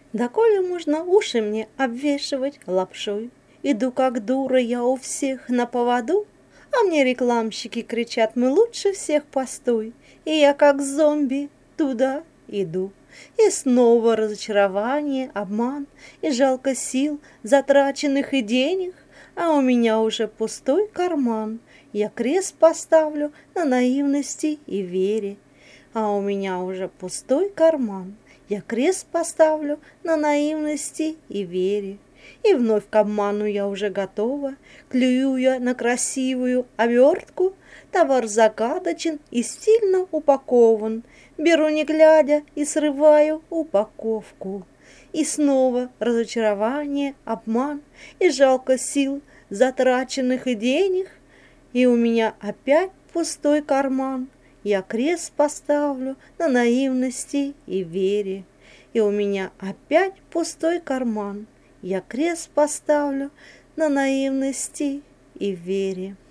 Доколе можно уши мне обвешивать лапшой? Иду как дура я у всех на поводу, а мне рекламщики кричат: мы лучше всех постой. И я как зомби туда иду. И снова разочарование, обман, и жалко сил, затраченных и денег, а у меня уже пустой карман. Я крест поставлю на наивности и вере, а у меня уже пустой карман. Я крест поставлю на наивности и вере. И вновь к обману я уже готова, клюю я на красивую обертку. Товар загадочен и стильно упакован. Беру не глядя и срываю упаковку. И снова разочарование, обман, и жалко сил, затраченных и денег, и у меня опять пустой карман. Я крест поставлю на наивности и вере, и у меня опять пустой карман. Я крест поставлю на наивности и вере.